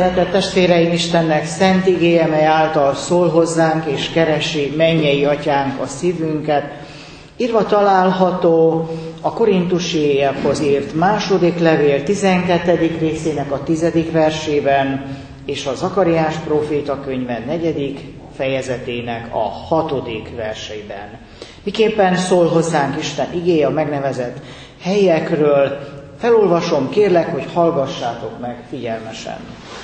Szeretett testvéreim, Istennek szent igéje, mely által szól hozzánk és keresi mennyei atyánk a szívünket, írva található a Korintusiakhoz írt második levél 12. részének a 10. versében, és a Zakariás próféta könyve 4. fejezetének a 6. verseiben. Miképpen szól hozzánk Isten igéje a megnevezett helyekről, felolvasom, kérlek, hogy hallgassátok meg figyelmesen.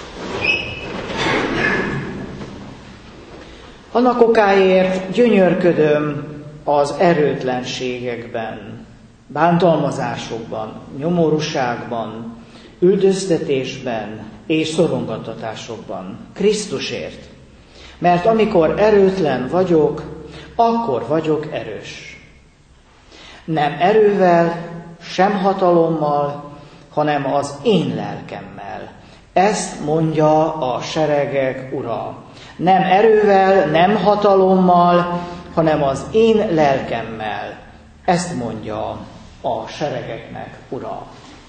Annak okáért gyönyörködöm az erőtlenségekben, bántalmazásokban, nyomorúságban, üldöztetésben és szorongattatásokban, Krisztusért. Mert amikor erőtlen vagyok, akkor vagyok erős. Nem erővel, sem hatalommal, hanem az én lelkemmel. Ezt mondja a seregek Ura. Nem erővel, nem hatalommal, hanem az én lelkemmel. Ezt mondja a seregeknek Ura.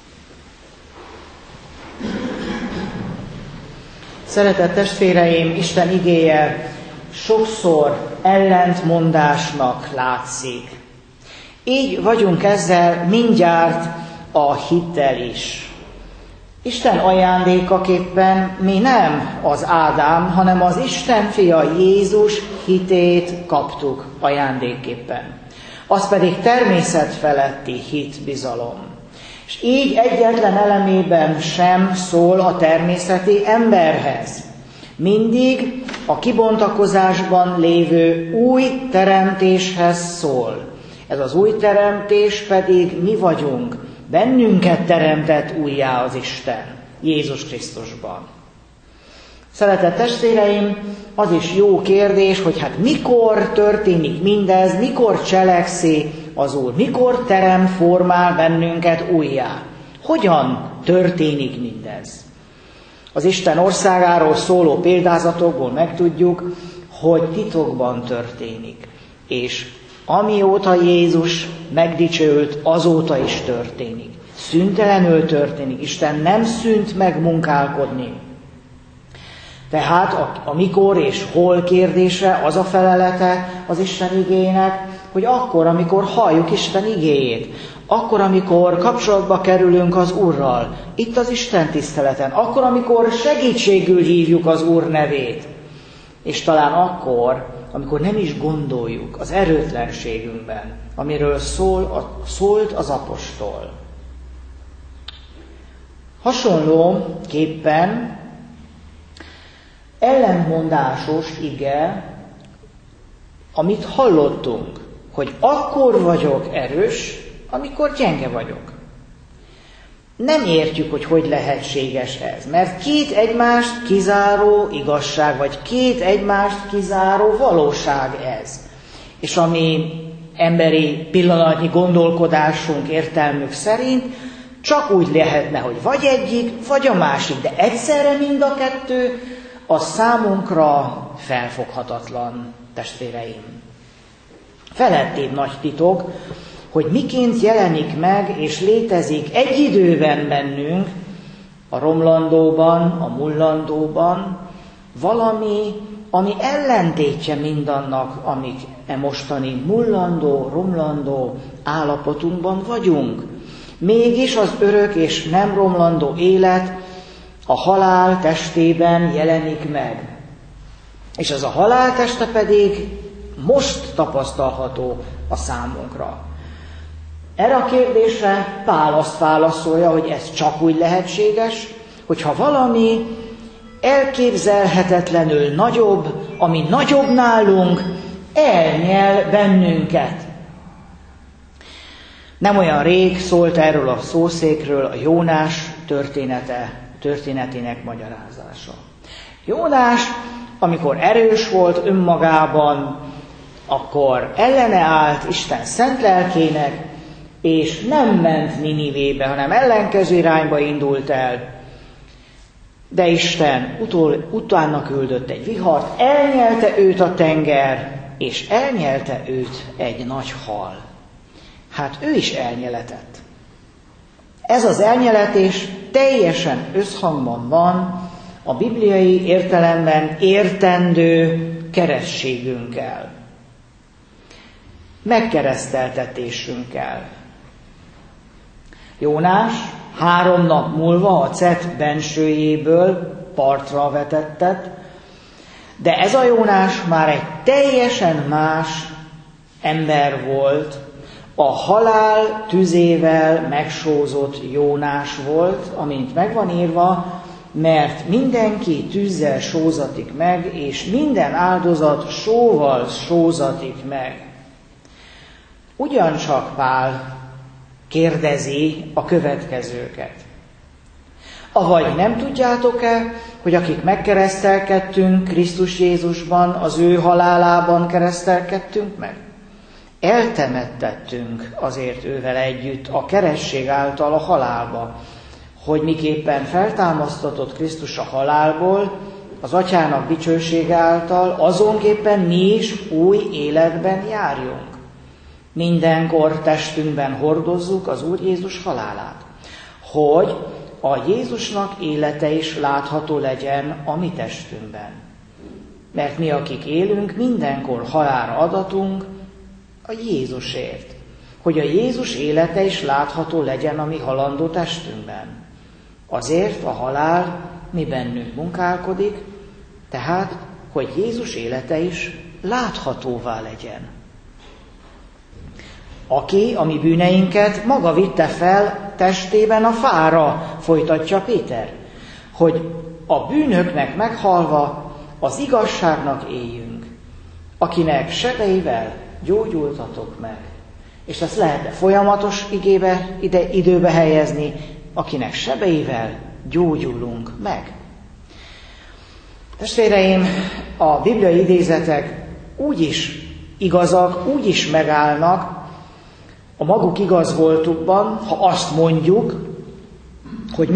Szeretett testvéreim, Isten igéje sokszor ellentmondásnak látszik. Így vagyunk ezzel mindjárt a hittel is. Isten ajándékaképpen mi nem az Ádám, hanem az Isten fia Jézus hitét kaptuk ajándékképpen. Az pedig természetfeletti hitbizalom. És így egyetlen elemében sem szól a természeti emberhez. Mindig a kibontakozásban lévő új teremtéshez szól. Ez az új teremtés pedig mi vagyunk. Bennünket teremtett újjá az Isten, Jézus Krisztusban. Szeretett testvéreim, az is jó kérdés, hogy hát mikor történik mindez, mikor cselekszi az Úr, mikor teremt, formál bennünket újjá. Hogyan történik mindez? Az Isten országáról szóló példázatokból megtudjuk, hogy titokban történik, és amióta Jézus megdicsőült, azóta is történik. Szüntelenül történik. Isten nem szűnt meg munkálkodni. Tehát a mikor és hol kérdése az a felelete az Isten igének, hogy akkor, amikor halljuk Isten igéjét, akkor, amikor kapcsolatba kerülünk az Úrral, itt az Isten tiszteleten, akkor, amikor segítségül hívjuk az Úr nevét, és talán akkor, amikor nem is gondoljuk az erőtlenségünkben, amiről szólt az apostol. Hasonlóképpen ellentmondásos ige, amit hallottunk, hogy akkor vagyok erős, amikor gyenge vagyok. Nem értjük, hogy lehetséges ez, mert két egymást kizáró igazság, vagy két egymást kizáró valóság ez. És ami emberi pillanatnyi gondolkodásunk, értelmük szerint csak úgy lehetne, hogy vagy egyik, vagy a másik, de egyszerre mind a kettő, az számunkra felfoghatatlan, testvéreim. Felettébb nagy titok, hogy miként jelenik meg és létezik egy időben bennünk, a romlandóban, a mullandóban, valami, ami ellentétje mindannak, amik mostani mullandó, romlandó állapotunkban vagyunk. Mégis az örök és nem romlandó élet a halál testében jelenik meg. És ez a halál teste pedig most tapasztalható a számunkra. Erre a kérdésre Pál azt válaszolja, hogy ez csak úgy lehetséges, hogyha valami elképzelhetetlenül nagyobb, ami nagyobb nálunk, elnyel bennünket. Nem olyan rég szólt erről a szószékről a Jónás történetének magyarázása. Jónás, amikor erős volt önmagában, akkor ellene állt Isten szent lelkének, és nem ment Ninivébe, hanem ellenkező irányba indult el. De Isten utána küldött egy vihart, elnyelte őt a tenger, és elnyelte őt egy nagy hal. Hát ő is elnyeletett. Ez az elnyeletés teljesen összhangban van a bibliai értelemben értendő keresztségünkkel, megkereszteltetésünkkel. Jónás 3 nap múlva a Cet bensőjéből partra vetettet, de ez a Jónás már egy teljesen más ember volt, a halál tüzével megsózott Jónás volt, amint megvan írva, mert mindenki tűzzel sózatik meg, és minden áldozat sóval sózatik meg. Ugyancsak Pál kérdezi a következőket. Avagy nem tudjátok-e, hogy akik megkeresztelkedtünk Krisztus Jézusban, az ő halálában keresztelkedtünk meg? Eltemettettünk azért ővel együtt a keresztség által a halálba, hogy miképpen feltámasztatott Krisztus a halálból, az Atyának dicsősége által, azonképpen mi is új életben járjunk. Mindenkor testünkben hordozzuk az Úr Jézus halálát, hogy a Jézusnak élete is látható legyen a mi testünkben. Mert mi, akik élünk, mindenkor halálra adatunk a Jézusért, hogy a Jézus élete is látható legyen a mi halandó testünkben. Azért a halál mi bennünk munkálkodik, tehát, hogy Jézus élete is láthatóvá legyen. Aki a mi bűneinket maga vitte fel testében a fára, folytatja Péter, hogy a bűnöknek meghalva az igazságnak éljünk, akinek sebeivel gyógyultatok meg. És ezt lehet folyamatos időbe helyezni, akinek sebeivel gyógyulunk meg. Testvéreim, a bibliai idézetek úgy is igazak, úgy is megállnak a maguk igazvoltukban, ha azt mondjuk, hogy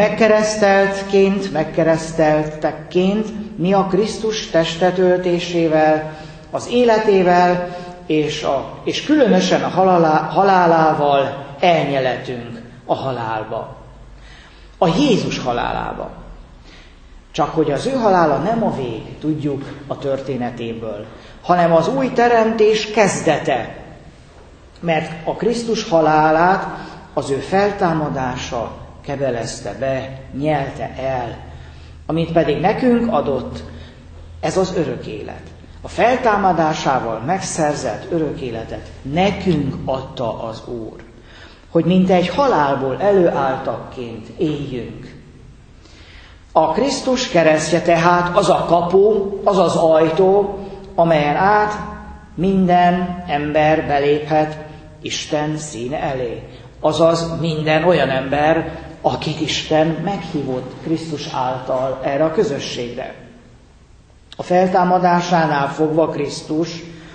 megkereszteltekként mi a Krisztus testet öltésével, az életével és különösen a halálával elnyeletünk a halálba. A Jézus halálába. Csak hogy az ő halála nem a vég, tudjuk a történetéből, hanem az új teremtés kezdete. Mert a Krisztus halálát az ő feltámadása kebelezte be, nyelte el, amit pedig nekünk adott, ez az örök élet. A feltámadásával megszerzett örök életet nekünk adta az Úr, hogy mint egy halálból előálltakként éljünk. A Krisztus keresztje tehát az a kapu, az az ajtó, amelyen át minden ember beléphet Isten színe elé. Azaz minden olyan ember, akit Isten meghívott Krisztus által erre a közösségre. A feltámadásánál fogva Krisztus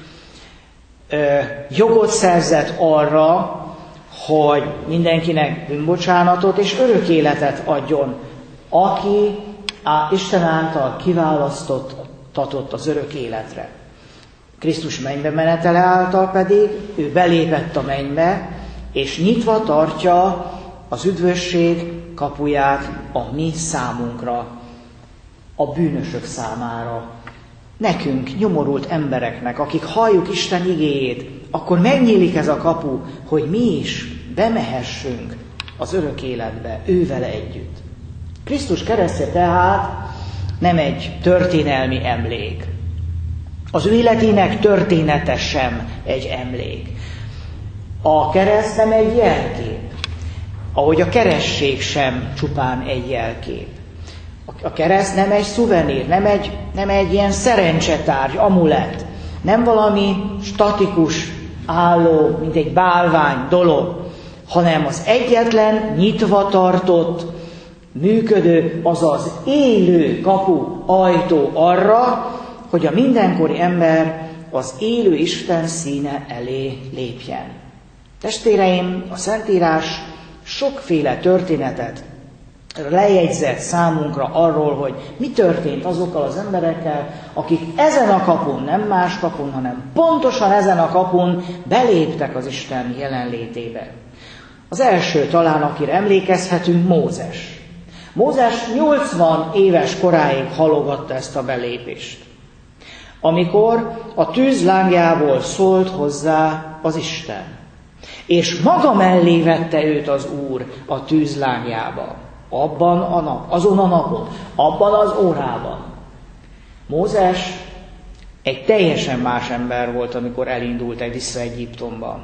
jogot szerzett arra, hogy mindenkinek bűnbocsánatot és örök életet adjon, aki Isten által kiválasztott az örök életre. Krisztus mennybe menetele által pedig ő belépett a mennybe, és nyitva tartja az üdvösség kapuját a mi számunkra, a bűnösök számára. Nekünk, nyomorult embereknek, akik halljuk Isten igéjét, akkor megnyílik ez a kapu, hogy mi is bemehessünk az örök életbe, ővele együtt. Krisztus keresztje tehát nem egy történelmi emlék. Az ő életének története sem egy emlék. A kereszt nem egy jelkép, ahogy a keresztség sem csupán egy jelkép. A kereszt nem egy szuvenír, nem egy ilyen szerencsetárgy, amulett, nem valami statikus, álló, mint egy bálvány dolog, hanem az egyetlen nyitva tartott, működő, azaz élő kapu, ajtó arra, hogy a mindenkori ember az élő Isten színe elé lépjen. Testvéreim, a Szentírás sokféle történetet lejegyzett számunkra arról, hogy mi történt azokkal az emberekkel, akik ezen a kapun, nem más kapun, hanem pontosan ezen a kapun beléptek az Isten jelenlétébe. Az első talán, akire emlékezhetünk, Mózes. Mózes 80 éves koráig halogatta ezt a belépést, amikor a tűz lángjából szólt hozzá az Isten, és maga mellé vette őt az Úr a tűz lángjába, azon a napon, abban az órában. Mózes egy teljesen más ember volt, amikor elindult vissza Egyiptomba.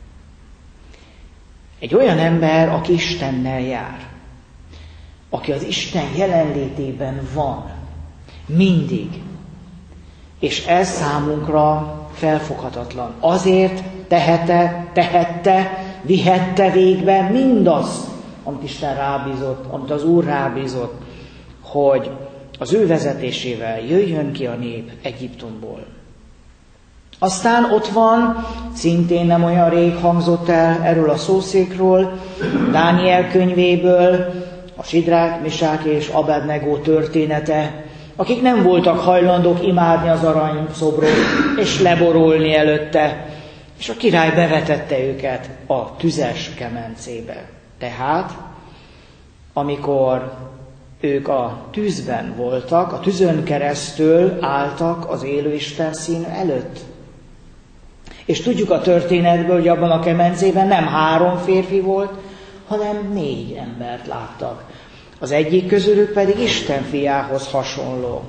Egy olyan ember, aki Istennel jár, aki az Isten jelenlétében van, mindig. És ez számunkra felfoghatatlan. Azért tehette, vihette végbe mindazt, amit Isten rábízott, amit az Úr rábízott, hogy az ő vezetésével jöjjön ki a nép Egyiptomból. Aztán ott van, szintén nem olyan rég hangzott el erről a szószékról, Dániel könyvéből, a Sidrák, Misák és Abednego története, akik nem voltak hajlandók imádni az aranyszobrot és leborulni előtte, és a király bevetette őket a tüzes kemencébe. Tehát, amikor ők a tűzben voltak, a tűzön keresztül álltak az élő Isten szín előtt. És tudjuk a történetből, hogy abban a kemencében nem 3 férfi volt, hanem 4 embert láttak. Az egyik közülük pedig Isten fiához hasonló.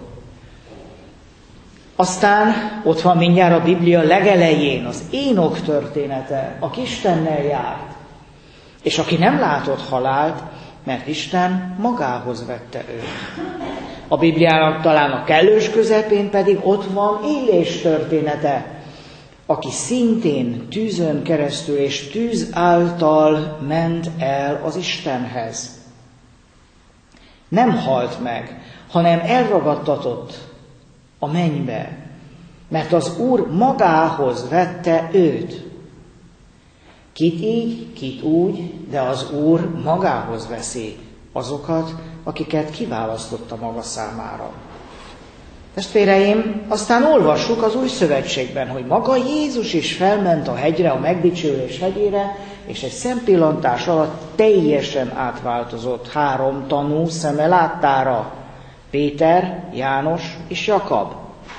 Aztán ott van mindjárt a Biblia legelején az Énok története, aki Istennel járt, és aki nem látott halált, mert Isten magához vette őt. A Bibliának talán a kellős közepén pedig ott van Illés története, aki szintén tűzön keresztül és tűz által ment el az Istenhez. Nem halt meg, hanem elragadtatott a mennybe, mert az Úr magához vette őt. Kit így, kit úgy, de az Úr magához veszi azokat, akiket kiválasztotta maga számára. Testvéreim, aztán olvassuk az Új Szövetségben, hogy maga Jézus is felment a hegyre, a megdicsőlés hegyére, és egy szempillantás alatt teljesen átváltozott 3 tanú szeme láttára. Péter, János és Jakab.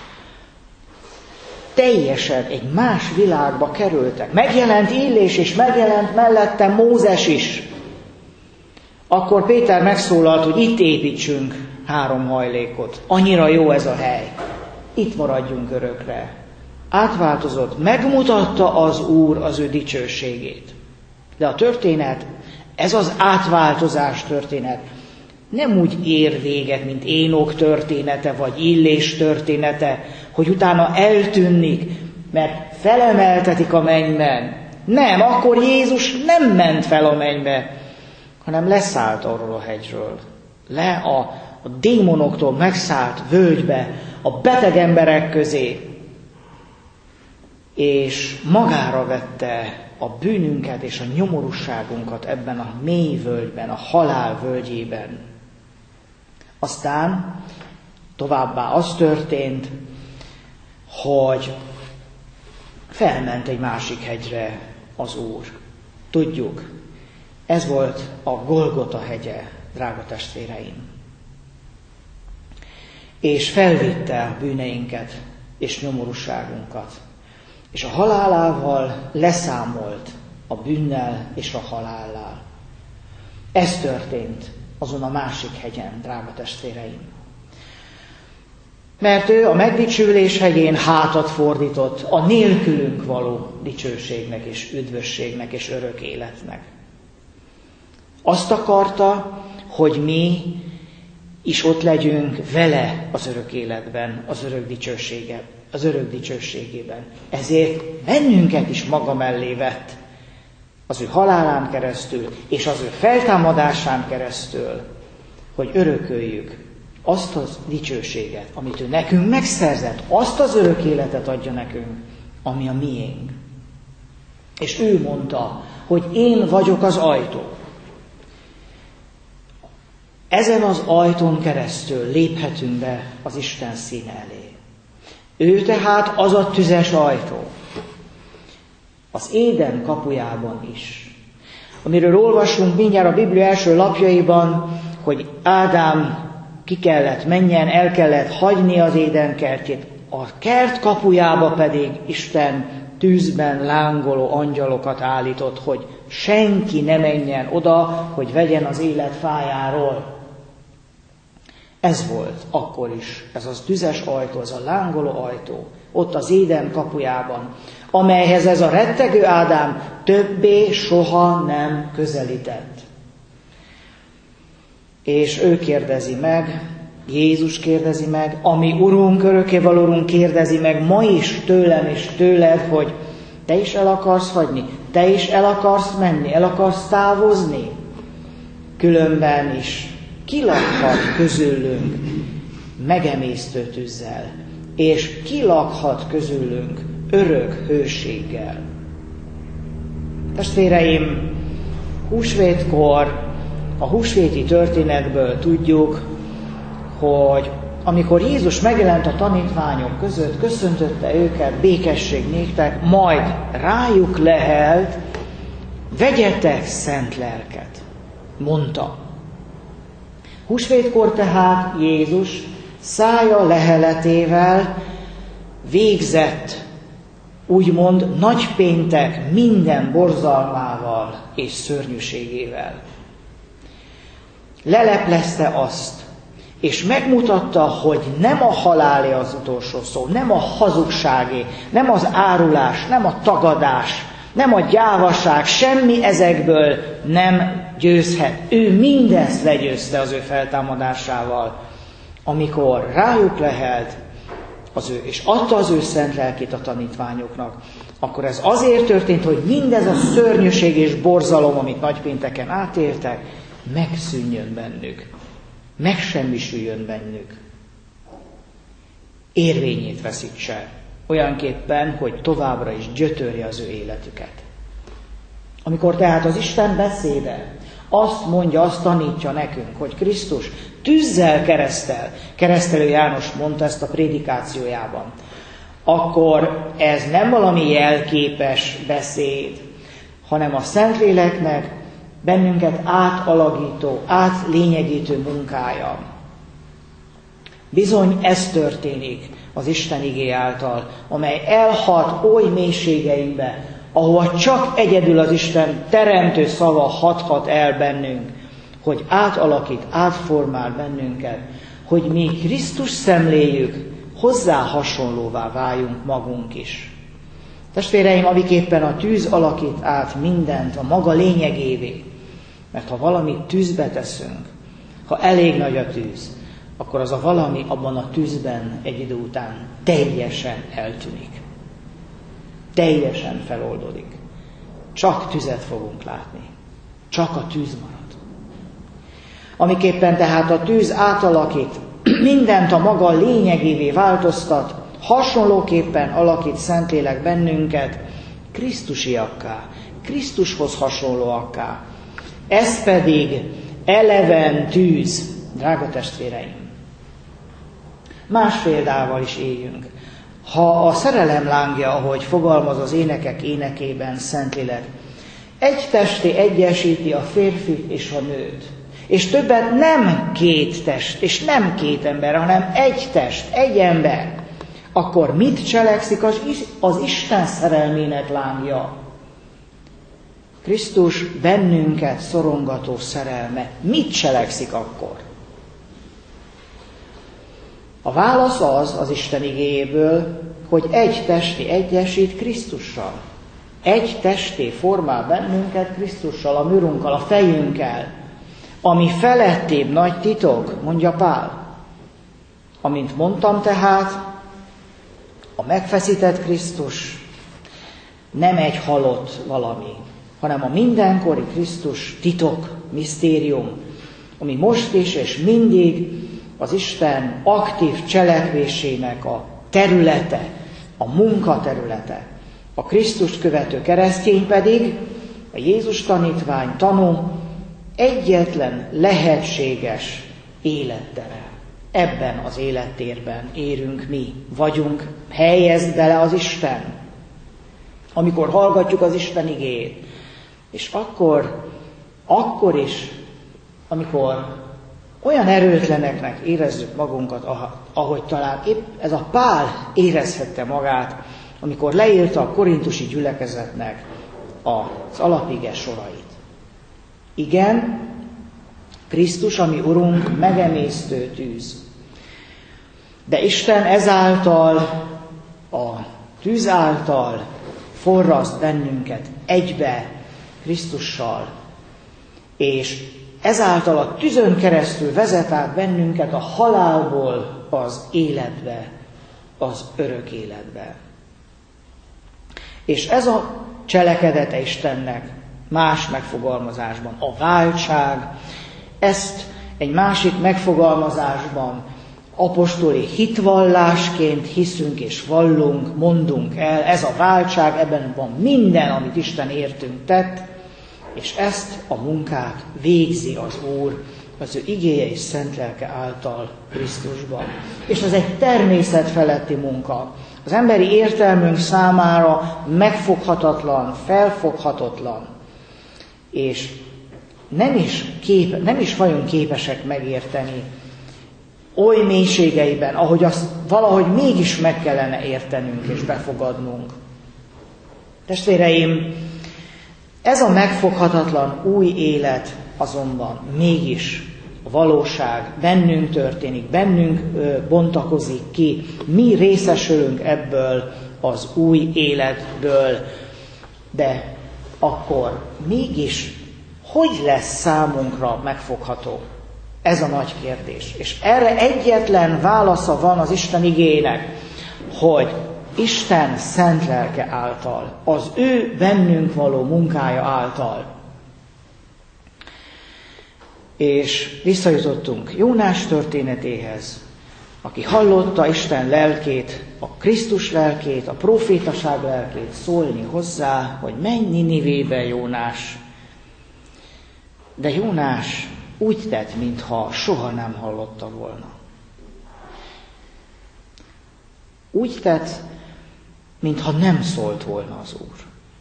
Teljesen egy más világba kerültek. Megjelent Illés, és megjelent mellette Mózes is. Akkor Péter megszólalt, hogy itt építsünk 3 hajlékot. Annyira jó ez a hely. Itt maradjunk örökre. Átváltozott, megmutatta az Úr az ő dicsőségét. De a történet, ez az átváltozás történet, nem úgy ér véget, mint Énok története, vagy Illés története, hogy utána eltűnik, mert felemeltetik a mennyben. Nem, akkor Jézus nem ment fel a mennybe, hanem leszállt arról a hegyről. A démonoktól megszállt völgybe, a beteg emberek közé, és magára vette a bűnünket és a nyomorúságunkat ebben a mély völgyben, a halál völgyében. Aztán továbbá az történt, hogy felment egy másik hegyre az Úr. Tudjuk, ez volt a Golgota hegye, drága testvéreim. És felvitte a bűneinket és nyomorúságunkat. És a halálával leszámolt a bűnnel és a halállal. Ez történt azon a másik hegyen, drága testvéreim. Mert ő a megdicsülés hegyén hátat fordított a nélkülünk való dicsőségnek és üdvösségnek és örök életnek. Azt akarta, hogy mi is ott legyünk vele az örök életben, az örök dicsőségében. Ezért bennünket is maga mellé vett az ő halálán keresztül, és az ő feltámadásán keresztül, hogy örököljük azt az dicsőséget, amit ő nekünk megszerzett, azt az örök életet adja nekünk, ami a miénk. És ő mondta, hogy én vagyok az ajtó. Ezen az ajtón keresztül léphetünk be az Isten színe elé. Ő tehát az a tüzes ajtó. Az Éden kapujában is. Amiről olvasunk mindjárt a Biblia első lapjaiban, hogy Ádám ki kellett menjen, el kellett hagyni az Édenkertjét, a kert kapujába pedig Isten tűzben lángoló angyalokat állított, hogy senki ne menjen oda, hogy vegyen az élet fájáról. Ez volt akkor is, ez az tüzes ajtó, ez a lángoló ajtó, ott az Éden kapujában, amelyhez ez a rettegő Ádám többé soha nem közelített. És ő kérdezi meg, Jézus kérdezi meg, a mi Urunk, örökkévaló Urunk kérdezi meg ma is tőlem és tőled, hogy te is el akarsz hagyni, te is el akarsz menni, el akarsz távozni. Különben is kilakhat közülünk megemésztő tűzzel, és kilakhat közülünk örök hőséggel. Testvéreim, húsvétkor, a húsvéti történetből tudjuk, hogy amikor Jézus megjelent a tanítványok között, köszöntötte őket, békesség néktek, majd rájuk lehelt, vegyetek szent lelket, mondta. Húsvétkor tehát Jézus szája leheletével végzett, úgymond nagypéntek minden borzalmával és szörnyűségével. Leleplezte azt, és megmutatta, hogy nem a halálé az utolsó szó, nem a hazugságé, nem az árulás, nem a tagadás, nem a gyávaság, semmi ezekből nem győzhet. Ő mindezt legyőzte az ő feltámadásával, amikor rájuk lehelt, és adta az ő szent lelkét a tanítványoknak, akkor ez azért történt, hogy mindez a szörnyűség és borzalom, amit nagypénteken átéltek, megszűnjön bennük, megsemmisüljön bennük, érvényét veszítse, olyanképpen, hogy továbbra is gyötörje az ő életüket. Amikor tehát az Isten beszéde azt mondja, azt tanítja nekünk, hogy Krisztus tűzzel keresztelő János mondta ezt a prédikációjában, akkor ez nem valami jelképes beszéd, hanem a Szentléleknek bennünket átalakító, átlényegítő munkája. Bizony ez történik az Isten igéje által, amely elhat oly mélységeibe, ahova csak egyedül az Isten teremtő szava hathat el bennünk, hogy átalakít, átformál bennünket, hogy mi Krisztus szemléljük, hozzá hasonlóvá váljunk magunk is. Testvéreim, amiképpen a tűz alakít át mindent a maga lényegévé, mert ha valamit tűzbe teszünk, ha elég nagy a tűz, akkor az a valami abban a tűzben egy idő után teljesen eltűnik. Teljesen feloldódik. Csak tüzet fogunk látni. Csak a tűz marad. Amiképpen tehát a tűz átalakít, mindent a maga lényegévé változtat, hasonlóképpen alakít Szentlélek bennünket Krisztusiakká, Krisztushoz hasonlóakká. Ez pedig eleven tűz, drága testvéreim. Más példával is éljünk. Ha a szerelem lángja, ahogy fogalmaz az énekek énekében Szentlélek, egy testé egyesíti a férfit és a nőt, és többet nem két test, és nem két ember, hanem egy test, egy ember, akkor mit cselekszik az Isten szerelmének lángja? Krisztus bennünket szorongató szerelme. Mit cselekszik akkor? A válasz az Isten igéjéből, hogy egy testé egyesít Krisztussal. Egy testé formál bennünket Krisztussal, a mi Urunkkal, a fejünkkel, ami felettébb nagy titok, mondja Pál. Amint mondtam tehát, a megfeszített Krisztus nem egy halott valami, hanem a mindenkori Krisztus titok, misztérium, ami most is és mindig az Isten aktív cselekvésének a területe, a munkaterülete. A Krisztust követő keresztény pedig, a Jézus tanítvány tanú, egyetlen lehetséges élettere. Ebben az élettérben érünk mi, vagyunk, helyezd bele az Isten. Amikor hallgatjuk az Isten igéjét, és akkor is, amikor olyan erőtleneknek érezzük magunkat, ahogy talán épp ez a Pál érezhette magát, amikor leírta a korintusi gyülekezetnek az alapige sorait. Igen, Krisztus, ami Urunk, megemésztő tűz. De Isten ezáltal, a tűz által forraszt bennünket egybe Krisztussal, és ezáltal a tüzön keresztül vezet át bennünket a halálból az életbe, az örök életbe. És ez a cselekedete Istennek más megfogalmazásban a váltság, ezt egy másik megfogalmazásban apostoli hitvallásként hiszünk és vallunk, mondunk el. Ez a váltság, ebben van minden, amit Isten értünk tett, és ezt a munkát végzi az Úr az ő igéje és szent lelke által Krisztusban. És ez egy természetfeletti munka. Az emberi értelmünk számára megfoghatatlan, felfoghatatlan, és nem is vagyunk képesek megérteni oly mélységeiben, ahogy azt valahogy mégis meg kellene értenünk és befogadnunk. Testvéreim, ez a megfoghatatlan új élet azonban mégis a valóság bennünk történik, bennünk bontakozik ki, mi részesülünk ebből az új életből, de akkor mégis hogy lesz számunkra megfogható? Ez a nagy kérdés. És erre egyetlen válasza van az Isten igének, hogy Isten szent lelke által, az ő bennünk való munkája által. És visszajutottunk Jónás történetéhez, aki hallotta Isten lelkét, a Krisztus lelkét, a profétaság lelkét szólni hozzá, hogy menj Ninivébe, Jónás. De Jónás úgy tett, mintha soha nem hallotta volna. Úgy tett, mintha nem szólt volna az Úr.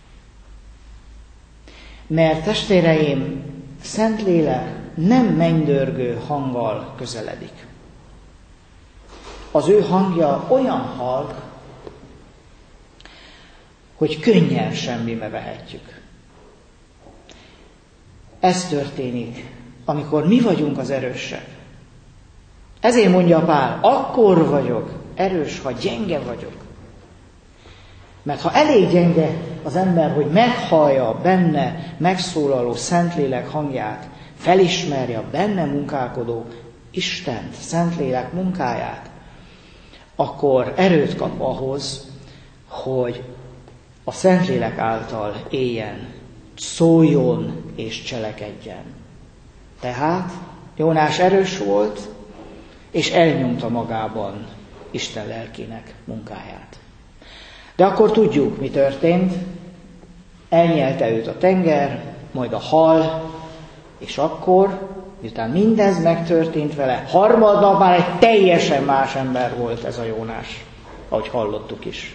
Mert testvéreim, Szentlélek nem mennydörgő hanggal közeledik. Az ő hangja olyan halk, hogy könnyen semmibe vehetjük. Ez történik, amikor mi vagyunk az erősek. Ezért mondja Pál, akkor vagyok erős, ha gyenge vagyok. Mert ha elég gyenge az ember, hogy meghallja benne megszólaló Szentlélek hangját, felismerje a benne munkálkodó Istent, Szentlélek munkáját, akkor erőt kap ahhoz, hogy a Szentlélek által éljen, szóljon és cselekedjen. Tehát Jónás erős volt, és elnyomta magában Isten lelkének munkáját. De akkor tudjuk, mi történt. Elnyelte őt a tenger, majd a hal, és akkor, miután mindez megtörtént vele, harmadnap már egy teljesen más ember volt ez a Jónás, ahogy hallottuk is.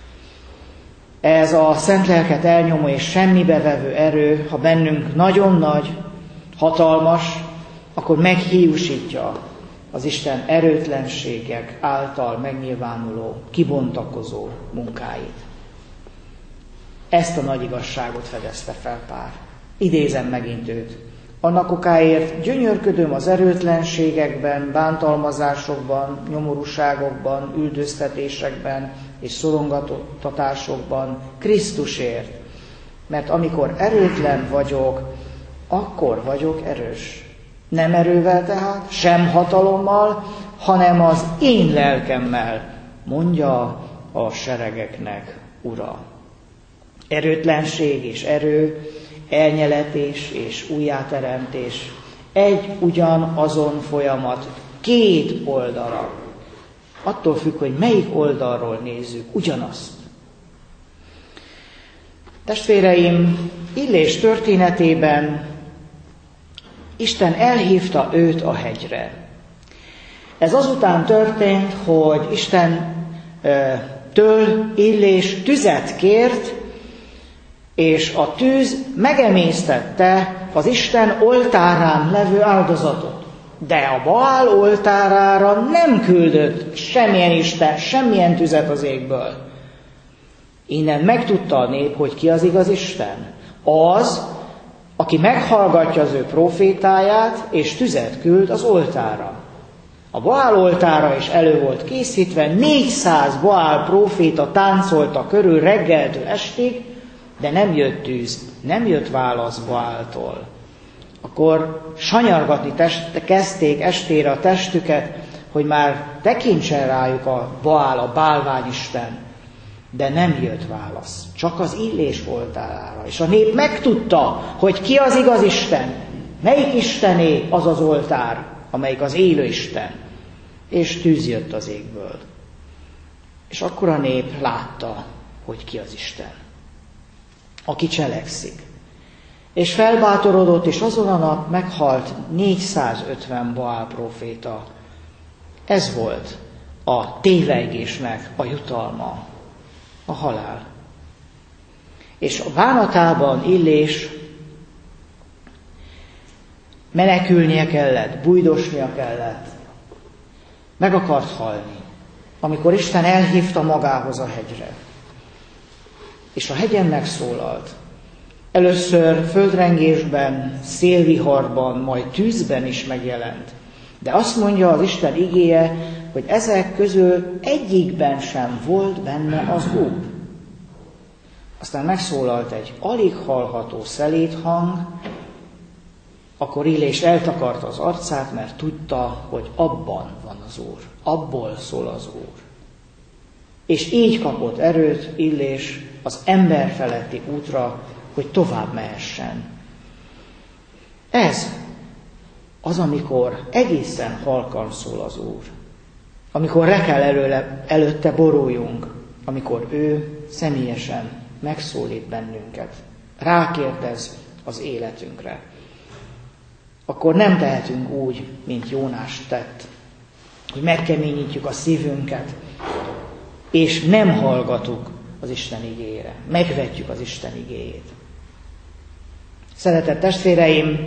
Ez a szent lelket elnyomó és semmibe vevő erő, ha bennünk nagyon nagy, hatalmas, akkor meghiúsítja az Isten erőtlenségek által megnyilvánuló, kibontakozó munkáit. Ezt a nagy igazságot fedezte fel Pál. Idézem megint őt. Annak okáért gyönyörködöm az erőtlenségekben, bántalmazásokban, nyomorúságokban, üldöztetésekben és szorongattatásokban Krisztusért. Mert amikor erőtlen vagyok, akkor vagyok erős. Nem erővel tehát, sem hatalommal, hanem az én lelkemmel, mondja a seregeknek Ura. Erőtlenség és erő, elnyeletés és újjáteremtés egy ugyanazon folyamat, két oldala. Attól függ, hogy melyik oldalról nézzük, ugyanazt. Testvéreim, Illés történetében Isten elhívta őt a hegyre. Ez azután történt, hogy Istentől Illés tüzet kért, és a tűz megemésztette az Isten oltárán levő áldozatot. De a Baál oltárára nem küldött semmilyen isten, semmilyen tüzet az égből. Innen megtudta a nép, hogy ki az igaz Isten. Az, aki meghallgatja az ő profétáját, és tüzet küld az oltára. A Baál oltára is elő volt készítve, 400 Baál próféta táncolta körül reggeltől estig, de nem jött tűz, nem jött válasz Baáltól. Akkor sanyargatni kezdték estére a testüket, hogy már tekintsen rájuk a Baál, a bálványisten, de nem jött válasz, csak az Illés oltárára. És a nép megtudta, hogy ki az igaz Isten, melyik Istené az az oltár, amelyik az élő Isten, és tűz jött az égből. És akkor a nép látta, hogy ki az Isten, aki cselekszik. És felbátorodott, és azon a nap meghalt 450 Baál próféta. Ez volt a tévejgésnek a jutalma, a halál. És a bánatában Illés menekülnie kellett, bújdosnia kellett, meg akart halni, amikor Isten elhívta magához a hegyre. És a hegyen megszólalt. Először földrengésben, szélviharban, majd tűzben is megjelent. De azt mondja az Isten igéje, hogy ezek közül egyikben sem volt benne az Úr. Aztán megszólalt egy alig hallható szelíd hang, akkor Illés eltakarta az arcát, mert tudta, hogy abban van az Úr, abból szól az Úr. És így kapott erőt Illés az emberfeletti útra, hogy tovább mehessen. Ez az, amikor egészen halkan szól az Úr. Amikor le kell előtte boruljunk, amikor ő személyesen megszólít bennünket, rákérdez az életünkre. Akkor nem tehetünk úgy, mint Jónás tett, hogy megkeményítjük a szívünket, és nem hallgatunk az Isten igéjére, megvetjük az Isten igéjét. Szeretett testvéreim,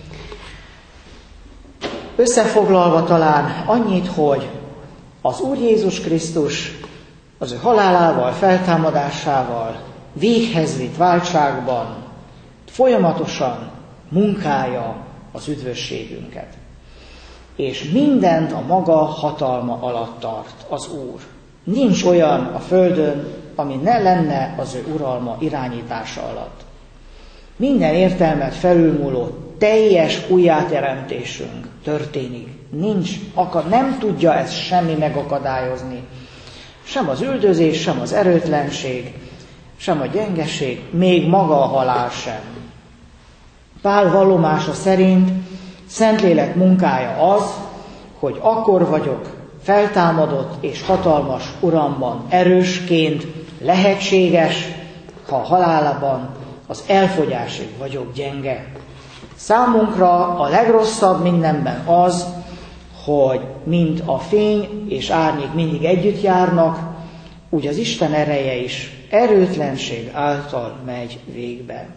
összefoglalva talán annyit, hogy az Úr Jézus Krisztus az ő halálával, feltámadásával, véghez vitt váltságban folyamatosan munkálja az üdvösségünket. És mindent a maga hatalma alatt tart az Úr. Nincs olyan a földön, ami ne lenne az ő uralma irányítása alatt. Minden értelmet felülmúló teljes újjáteremtésünk történik. Nem tudja ezt semmi megakadályozni. Sem az üldözés, sem az erőtlenség, sem a gyengeség, még maga a halál sem. Pál vallomása szerint Szentlélek munkája az, hogy akkor vagyok feltámadott és hatalmas uramban erősként lehetséges, ha a halálban az elfogyásig vagyok gyenge. Számunkra a legrosszabb mindenben az, hogy mint a fény és árnyék mindig együtt járnak, úgy az Isten ereje is erőtlenség által megy végbe.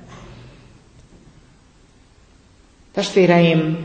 Testvéreim,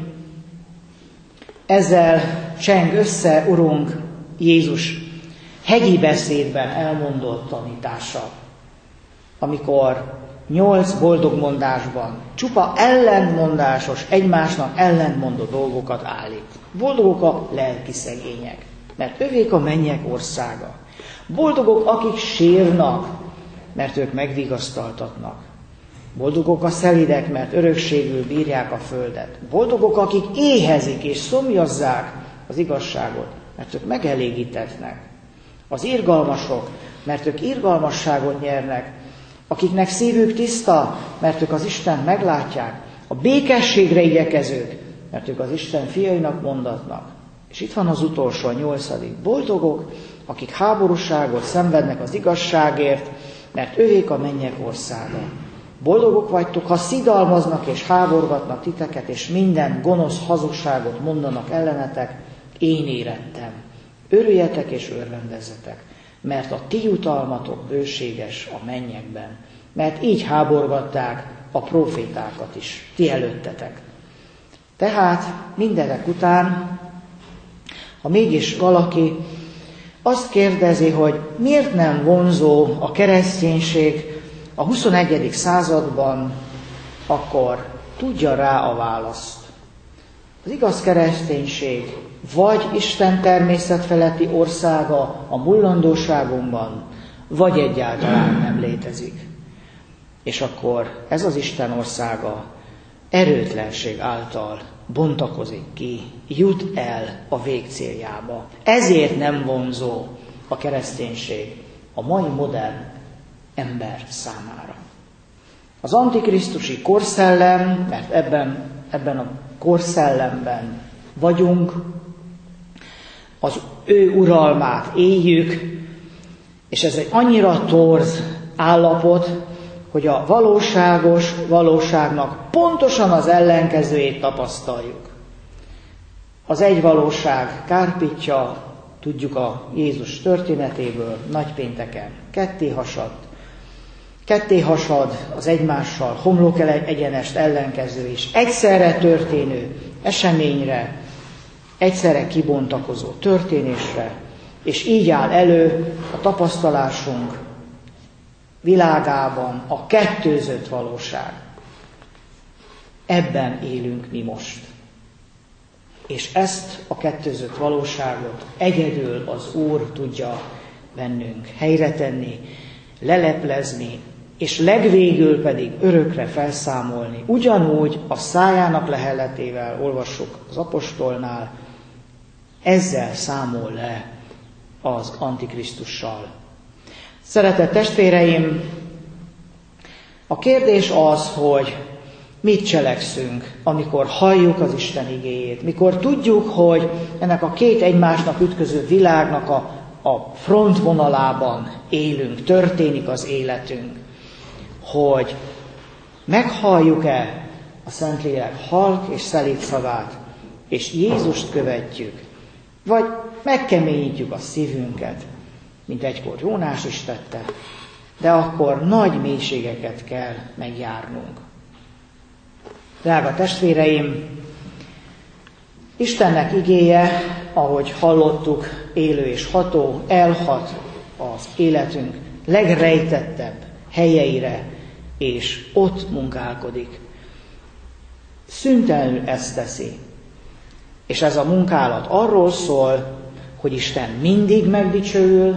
ezzel cseng össze Urunk Jézus hegyi beszédben elmondott tanítása, amikor 8 boldogmondásban csupa ellentmondásos, egymásnak ellentmondó dolgokat állít. Boldogok a lelki szegények, mert övék a mennyek országa. Boldogok, akik sírnak, mert ők megvigasztaltatnak. Boldogok a szelídek, mert örökségül bírják a földet. Boldogok, akik éhezik és szomjazzák az igazságot, mert ők megelégítetnek. Az irgalmasok, mert ők irgalmasságot nyernek. Akiknek szívük tiszta, mert ők az Istent meglátják. A békességre igyekezők, mert ők az Isten fiainak mondatnak. És itt van az utolsó, a 8. Boldogok, akik háborúságot szenvednek az igazságért, mert övék a mennyek országa. Boldogok vagytok, ha szidalmaznak és háborgatnak titeket, és minden gonosz hazugságot mondanak ellenetek, én érettem. Örüljetek és örvendezzetek, mert a ti jutalmatok bőséges a mennyekben, mert így háborgatták a profétákat is, ti előttetek. Tehát mindenek után, ha mégis valaki azt kérdezi, hogy miért nem vonzó a kereszténység a 21. században, akkor tudja rá a választ. Az igaz kereszténység vagy Isten természetfeletti országa a mullandóságunkban, vagy egyáltalán nem létezik. És akkor ez az Isten országa erőtlenség által bontakozik ki, jut el a végcéljába. Ezért nem vonzó a kereszténység a mai modern ember számára. Az antikrisztusi korszellem, mert ebben a korszellemben vagyunk, az ő uralmát éljük, és ez egy annyira torz állapot, hogy a valóságos valóságnak pontosan az ellenkezőjét tapasztaljuk. Az egy valóság kárpitja, tudjuk a Jézus történetéből, nagypénteken ketté hasad az egymással homlok egyenest ellenkező és egyszerre történő eseményre, egyszerre kibontakozó történésre, és így áll elő a tapasztalásunk világában a kettőzött valóság. Ebben élünk mi most. És ezt a kettőzött valóságot egyedül az Úr tudja bennünk helyre tenni, leleplezni, és legvégül pedig örökre felszámolni. Ugyanúgy a szájának leheletével olvassuk az apostolnál, ezzel számol le az Antikrisztussal. Szeretett testvéreim, a kérdés az, hogy mit cselekszünk, amikor halljuk az Isten igéjét, mikor tudjuk, hogy ennek a két egymásnak ütköző világnak a frontvonalában élünk, történik az életünk, hogy meghalljuk-e a Szentlélek halk és szelíd szavát, és Jézust követjük, vagy megkeményítjük a szívünket, mint egykor Jónás is tette, de akkor nagy mélységeket kell megjárnunk. Drága testvéreim, Istennek igéje, ahogy hallottuk, élő és ható, elhat az életünk legrejtettebb helyeire, és ott munkálkodik. Szüntelenül ezt teszi. És ez a munkálat arról szól, hogy Isten mindig megdicsőül,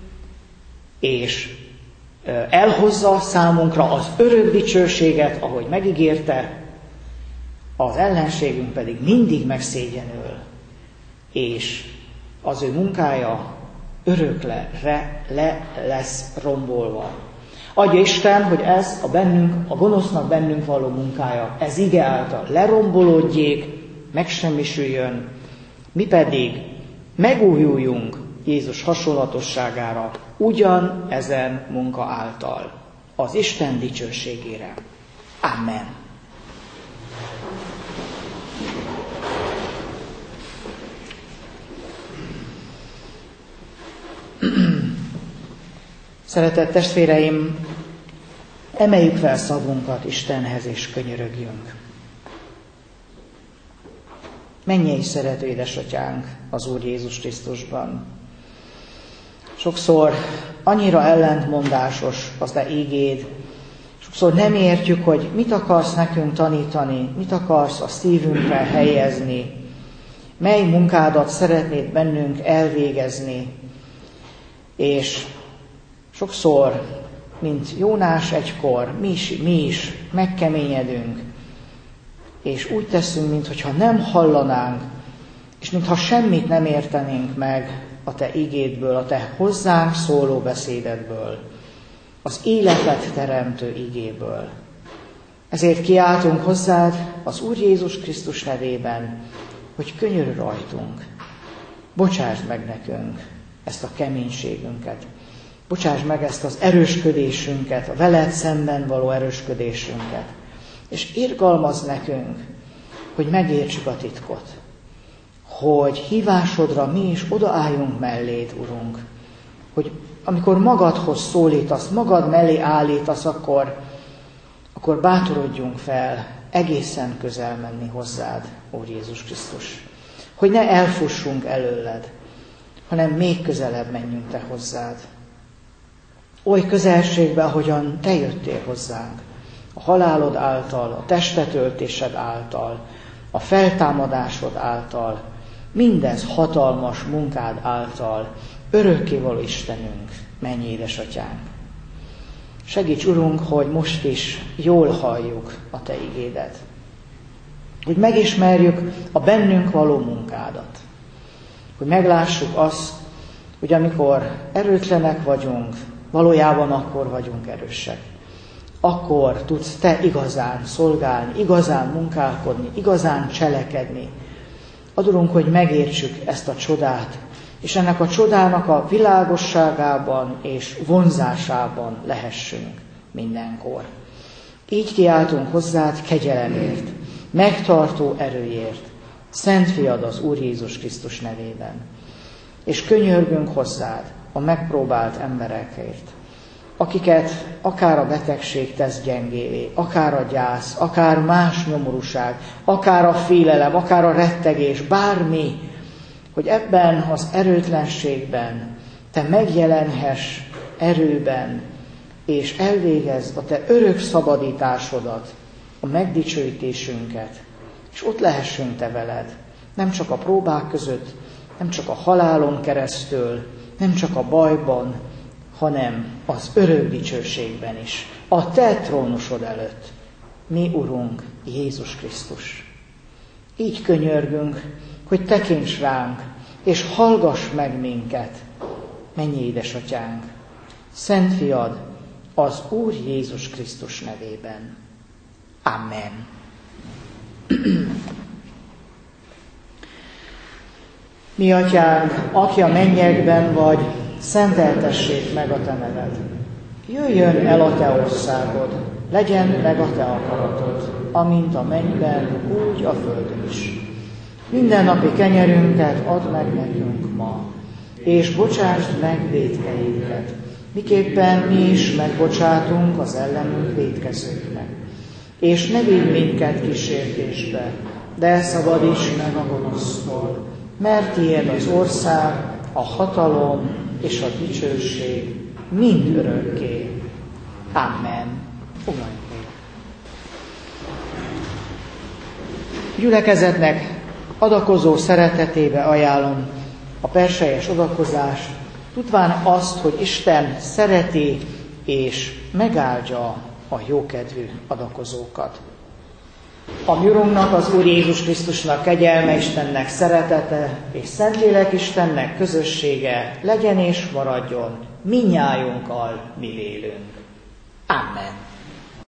és elhozza számunkra az örök dicsőséget, ahogy megígérte, az ellenségünk pedig mindig megszégyenül, és az ő munkája örökre le lesz rombolva. Adja Isten, hogy ez a gonosznak bennünk való munkája, ez ige által lerombolódjék, megsemmisüljön, mi pedig megújuljunk Jézus hasonlatosságára ugyan ezen munka által, az Isten dicsőségére. Amen. Szeretett testvéreim, emeljük fel szavunkat Istenhez és könyörögjünk. Mennyei szerető édesatyánk az Úr Jézus Krisztusban. Sokszor annyira ellentmondásos az te ígéd, sokszor nem értjük, hogy mit akarsz nekünk tanítani, mit akarsz a szívünkre helyezni, mely munkádat szeretnéd bennünk elvégezni, és sokszor, mint Jónás egykor, mi is megkeményedünk, és úgy teszünk, mintha nem hallanánk, és mintha semmit nem értenénk meg a te igédből, a te hozzánk szóló beszédedből, az életet teremtő igéből. Ezért kiáltunk hozzád az Úr Jézus Krisztus nevében, hogy könyörülj rajtunk, bocsásd meg nekünk ezt a keménységünket, bocsásd meg ezt az erősködésünket, a veled szemben való erősködésünket, és irgalmazd nekünk, hogy megértsük a titkot, hogy hívásodra mi is odaálljunk melléd, Urunk, hogy amikor magadhoz szólítasz, magad mellé állítasz, akkor akkor bátorodjunk fel egészen közel menni hozzád, Úr Jézus Krisztus. Hogy ne elfussunk előled, hanem még közelebb menjünk te hozzád. Oly közelségbe, ahogyan te jöttél hozzánk. A halálod által, a testetöltésed által, a feltámadásod által, mindez hatalmas munkád által, örökkévaló Istenünk, mennyi édesatyánk. Segíts, Urunk, hogy most is jól halljuk a te igédet. Hogy megismerjük a bennünk való munkádat. Hogy meglássuk azt, hogy amikor erőtlenek vagyunk, valójában akkor vagyunk erősek. Akkor tudsz te igazán szolgálni, igazán munkálkodni, igazán cselekedni. Adorunk, hogy megértsük ezt a csodát, és ennek a csodának a világosságában és vonzásában lehessünk mindenkor. Így kiáltunk hozzád kegyelemért, megtartó erőért, Szent Fiad az Úr Jézus Krisztus nevében. És könyörgünk hozzád a megpróbált emberekért, akiket akár a betegség tesz gyengévé, akár a gyász, akár más nyomorúság, akár a félelem, akár a rettegés, bármi, hogy ebben az erőtlenségben te megjelenhess erőben, és elvégezd a te örök szabadításodat, a megdicsőítésünket, és ott lehessünk te veled, nem csak a próbák között, nem csak a halálon keresztül, nem csak a bajban, hanem az örök dicsőségben is, a te trónusod előtt, mi Urunk Jézus Krisztus. Így könyörgünk, hogy tekints ránk, és hallgass meg minket, mennyi édesatyánk, Szent Fiad, az Úr Jézus Krisztus nevében. Amen. Mi atyánk, aki a mennyekben vagy, szenteltessék meg a te neved. Jöjjön el a te országod, legyen meg a te akaratod, amint a mennyben, úgy a földön is. Mindennapi kenyerünket add meg nekünk ma, és bocsásd meg vétkeinket, miképpen mi is megbocsátunk az ellenünk vétkezőknek. És ne vigy minket kísértésbe, de szabadíts meg a gonosztól, mert tiéd az ország, a hatalom és a dicsőség mind örökké. Amen. Foglaljunk meg. Gyülekezetnek adakozó szeretetébe ajánlom a perselyes adakozást, tudván azt, hogy Isten szereti és megáldja a jókedvű adakozókat. A mi Urunknak, az Úr Jézus Krisztusnak kegyelme, Istennek szeretete és Szentlélek Istennek közössége legyen és maradjon mindnyájunkkal, mi vélünk. Amen.